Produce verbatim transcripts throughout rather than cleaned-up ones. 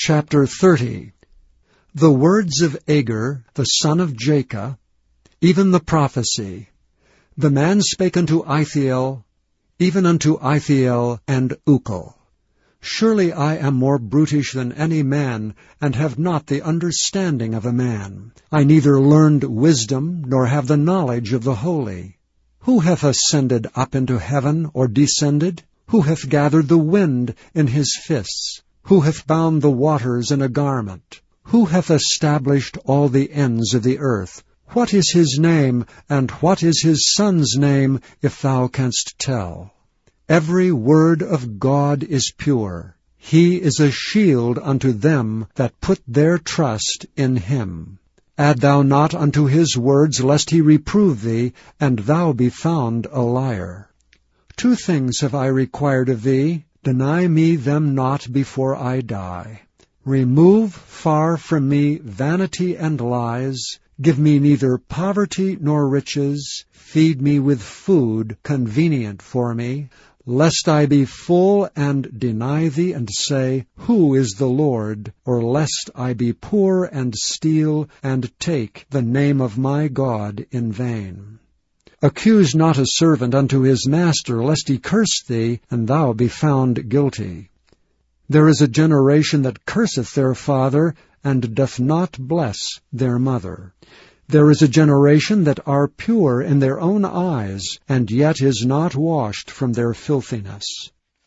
Chapter thirty. The words of Agur, the son of Jacob, even the prophecy. The man spake unto Ithiel, even unto Ithiel and Ukal. Surely I am more brutish than any man, and have not the understanding of a man. I neither learned wisdom, nor have the knowledge of the holy. Who hath ascended up into heaven, or descended? Who hath gathered the wind in his fists? Who hath bound the waters in a garment? Who hath established all the ends of the earth? What is his name, and what is his son's name, if thou canst tell? Every word of God is pure. He is a shield unto them that put their trust in him. Add thou not unto his words, lest he reprove thee, and thou be found a liar. Two things have I required of thee. Deny me them not before I die. Remove far from me vanity and lies. Give me neither poverty nor riches. Feed me with food convenient for me, lest I be full and deny thee and say, Who is the Lord? Or lest I be poor and steal and take the name of my God in vain. Accuse not a servant unto his master, lest he curse thee, and thou be found guilty. There is a generation that curseth their father, and doth not bless their mother. There is a generation that are pure in their own eyes, and yet is not washed from their filthiness.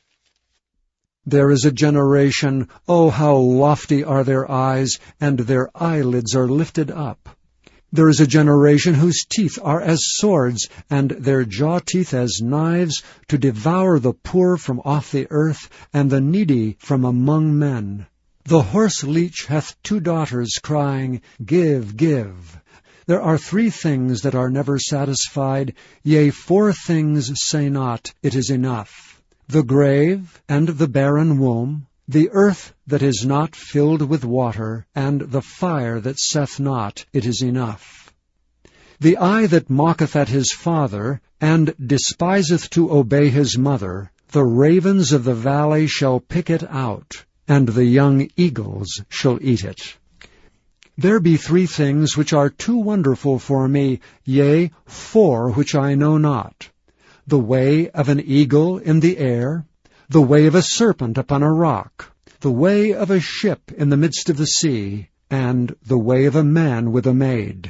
There is a generation, oh, how lofty are their eyes, and their eyelids are lifted up. There is a generation whose teeth are as swords, and their jaw teeth as knives, to devour the poor from off the earth, and the needy from among men. The horse leech hath two daughters, crying, Give, give. There are three things that are never satisfied, yea, four things say not, It is enough. The grave, and the barren womb, the earth that is not filled with water, and the fire that saith not, It is enough. The eye that mocketh at his father, and despiseth to obey his mother, the ravens of the valley shall pick it out, and the young eagles shall eat it. There be three things which are too wonderful for me, yea, four which I know not. The way of an eagle in the air, the way of a serpent upon a rock, the way of a ship in the midst of the sea, and the way of a man with a maid.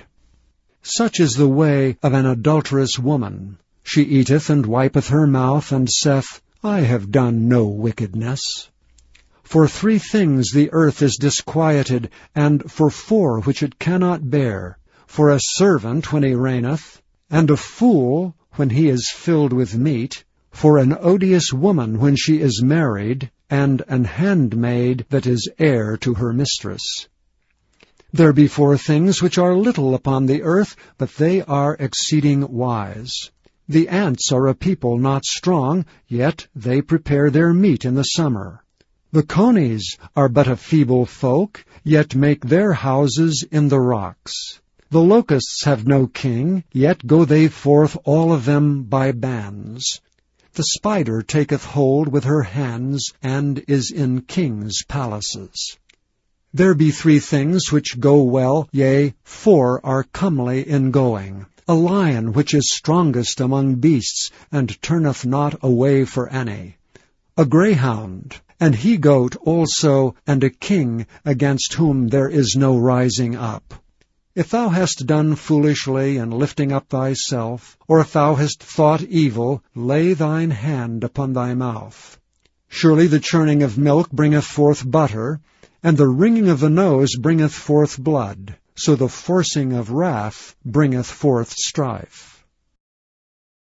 Such is the way of an adulterous woman. She eateth and wipeth her mouth, and saith, I have done no wickedness. For three things the earth is disquieted, and for four which it cannot bear, for a servant when he reigneth, and a fool when he is filled with meat, for an odious woman when she is married, and an handmaid that is heir to her mistress. There be four things which are little upon the earth, but they are exceeding wise. The ants are a people not strong, yet they prepare their meat in the summer. The conies are but a feeble folk, yet make their houses in the rocks. The locusts have no king, yet go they forth all of them by bands. The spider taketh hold with her hands, and is in kings' palaces. There be three things which go well, yea, four are comely in going. A lion which is strongest among beasts, and turneth not away for any. A greyhound, an he-goat also, and a king against whom there is no rising up. If thou hast done foolishly in lifting up thyself, or if thou hast thought evil, lay thine hand upon thy mouth. Surely the churning of milk bringeth forth butter, and the wringing of the nose bringeth forth blood, so the forcing of wrath bringeth forth strife.